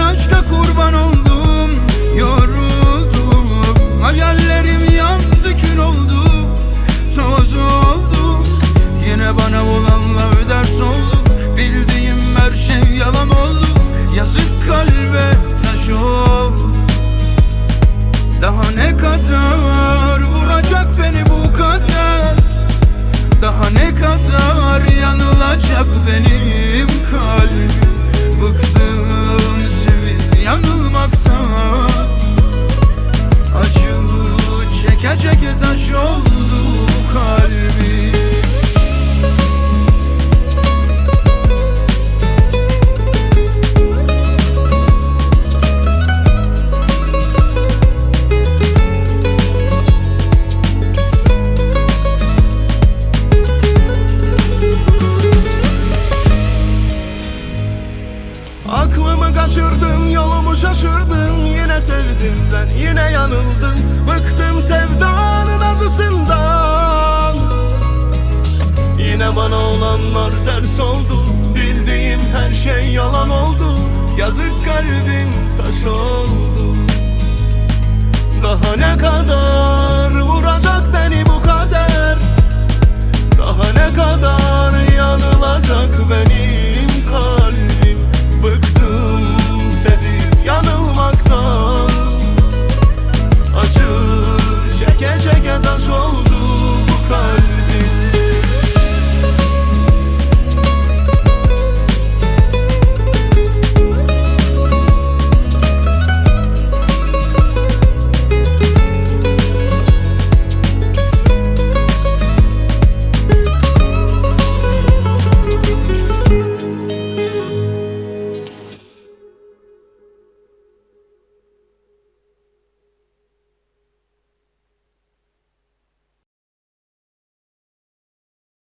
aşka kurban oldum, yoruldum. Hayallerim yandı, kül oldu, toz oldu. Yine bana olanlar ders oldu. Bildiğim her şey yalan oldu. Yazık kalbe taş oldu. Daha ne kadar vuracak beni bu kader? Daha ne kadar yanılacak benim kalbim? Bıktım sevip yanılmaktan. Acı çeke çeke taş oldu kalbim. Aklımı kaçırdım, yolumu şaşırdım. Yine sevdim ben, yine yanıldım. Bıktım sevdanın acısından. Yine bana olanlar ders oldu. Bildiğim her şey yalan oldu.